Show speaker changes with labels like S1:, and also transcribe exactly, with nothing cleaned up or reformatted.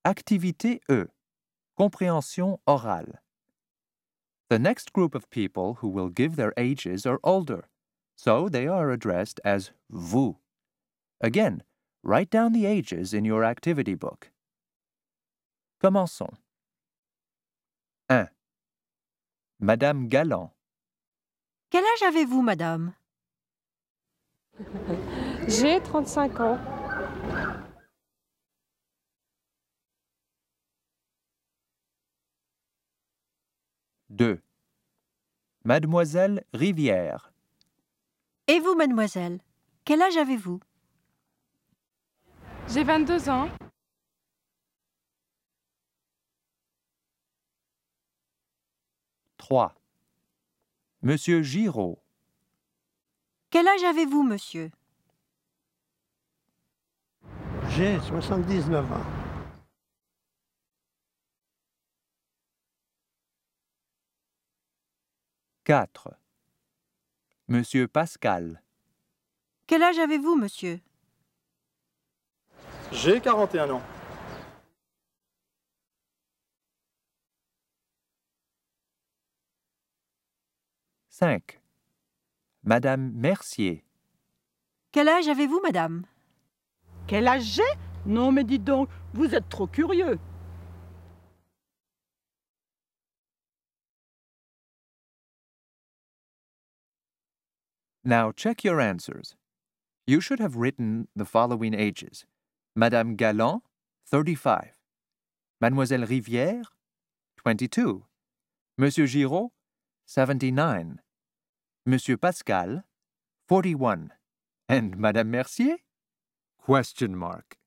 S1: Activité E. Compréhension orale. The next group of people who will give their ages are older, so they are addressed as vous. Again, write down the ages in your activity book. Commençons. un. Madame Galland.
S2: Quel âge avez-vous, madame?
S3: J'ai trente-cinq ans.
S1: deux. Mademoiselle Rivière.
S2: Et vous, mademoiselle? Quel âge avez-vous?
S3: J'ai vingt-deux ans.
S1: trois. Monsieur Giraud.
S2: Quel âge avez-vous, monsieur?
S4: J'ai soixante-dix-neuf ans.
S1: quatre. Monsieur Pascal.
S2: Quel âge avez-vous, monsieur?
S5: J'ai quarante et un ans.
S1: cinq. Madame Mercier.
S2: Quel âge avez-vous, madame?
S6: Quel âge j'ai? Non, mais dites donc, vous êtes trop curieux.
S1: Now check your answers. You should have written the following ages. Madame Galland, thirty-five. Mademoiselle Rivière, twenty-two. Monsieur Giraud, seventy-nine. Monsieur Pascal, forty-one. And Madame Mercier? Question mark.